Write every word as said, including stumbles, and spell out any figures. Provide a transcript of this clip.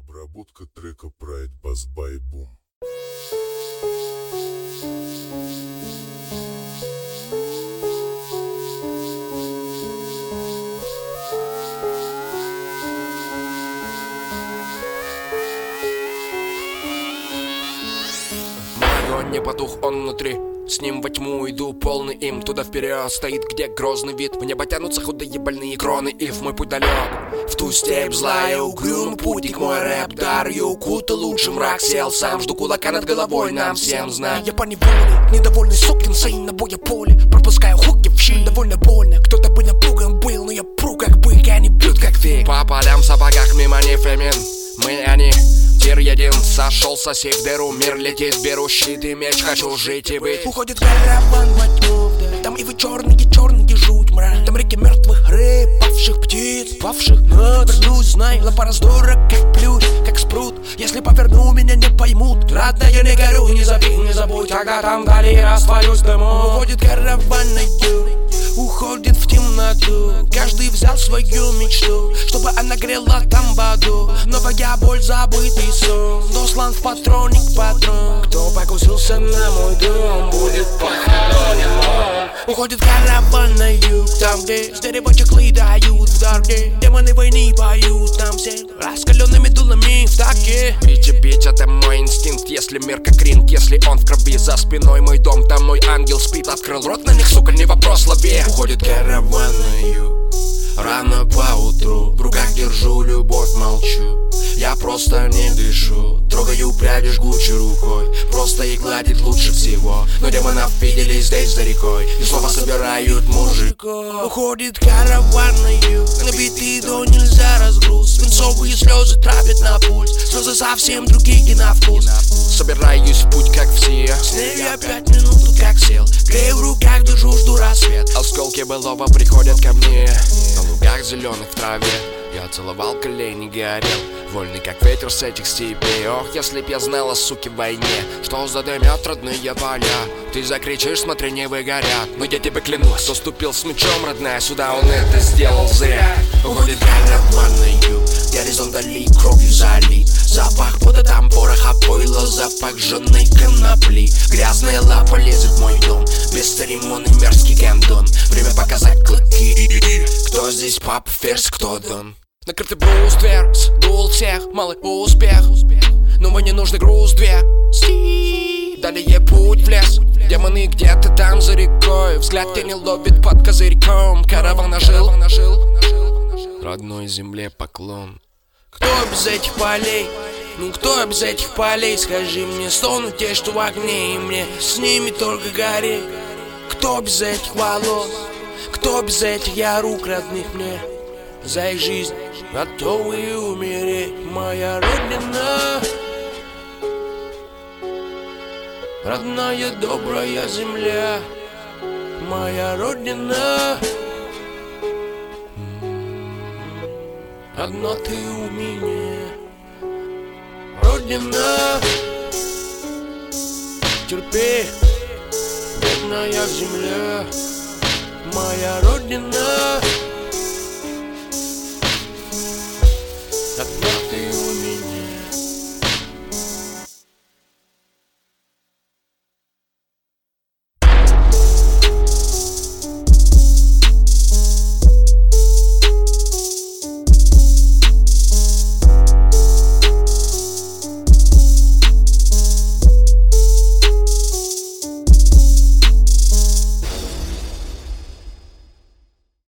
Обработка трека Pride Bass by Boom. Мой огонь не потух, он внутри. С ним во тьму иду, полный им. Туда вперед стоит, где грозный вид. В небо тянутся худые больные кроны. И в мой путь далек, в ту степь злая, угрюмый путник. Мой рэп дарью укутал лучше мрак. Сел сам, жду кулака над головой, нам всем знать. Я по неволе, недовольный сукин сын на боя поле. Пропускаю хуки в щель, довольно больно. Кто-то бы напуган был, но я пру как бык, они бьют как фиг. По полям в сапогах мимо не фемин. Мы они, тир един, сошел сосед в дыру. Мир летит, беру щит и меч, хочу жить и быть. Уходит караван во тьму, там и вы черные, черные жуть, мрак. Там реки мертвых рыб, павших птиц, павших над. Вернусь, знай, лапа раздора, как плюнь, как спрут. Если поверну, меня не поймут. Родная, не горю, не забей, не забудь, когда там вдали растворюсь дымом. Уходит караван на юг, уходит в темноту. Каждый взял свою мечту, чтобы она грела там в аду. Новая боль, забытый сон, дослан в патроник патрон. Кто покусился на мой дом, будет похоронен он. Уходит караван на юг, там где с дерева чехлы дают в дарке. Демоны войны поют, там все раскаленными дулами в таке. Бить и бить, это мой инстинкт. Если мир как ринг, если он в крови. За спиной мой дом, там мой ангел спит. Открыл рот на них, сука, не вопрос, лови. Уходит караван на юг, рано поутру. В руках держу любовь, молчу. Я просто не дышу. Трогаю пряди жгучей рукой. Просто и гладит лучше всего. Но демонов видели здесь за рекой, и снова собирают мужиков. Уходит караван на юг, набитый до нельзя разгруз. Свинцовые слезы травят на пульс, слезы совсем другие на вкус. Собираюсь в путь, как все. С ней я пять минут тут как сел. Грею в руках, держу, жду рассвет. Осколки былого приходят ко мне. На лугах зеленых в траве я целовал колени, горел, вольный как ветер с этих степей. Ох, если б я знала, суки, в войне, что задымят родные поля. Ты закричишь, смотри, не выгорят. Но я тебе клянусь, кто ступил с мечом, родная, сюда, он это сделал зря. Уходит караван на юг, горизонт вдали кровью залит. Запах пота, там пороха, пойла, запах жженой конопли. Грязная лапа лезет в мой дом, бесцеремонный мерзкий гандон. Время показать клыки. Кто здесь папа, ферзь, кто дон? Накрытый бруствер, сдул всех, малый успех. Но мне нужный груз две. Далее путь в лес. Демоны где-то там за рекой. Взгляд тени ловит под козырьком. Караван ожил, родной земле поклон. Кто без этих полей? Ну кто без этих полей? Скажи мне, стонут те, что в огне, и мне с ними только гореть. Кто без этих волос? Кто без этих я рук родных мне? За их жизнь готовы умереть. Моя родина, родная добрая земля. Моя родина, одна ты у меня. Родина, терпи, бедная земля. Моя родина, одна ты у меня.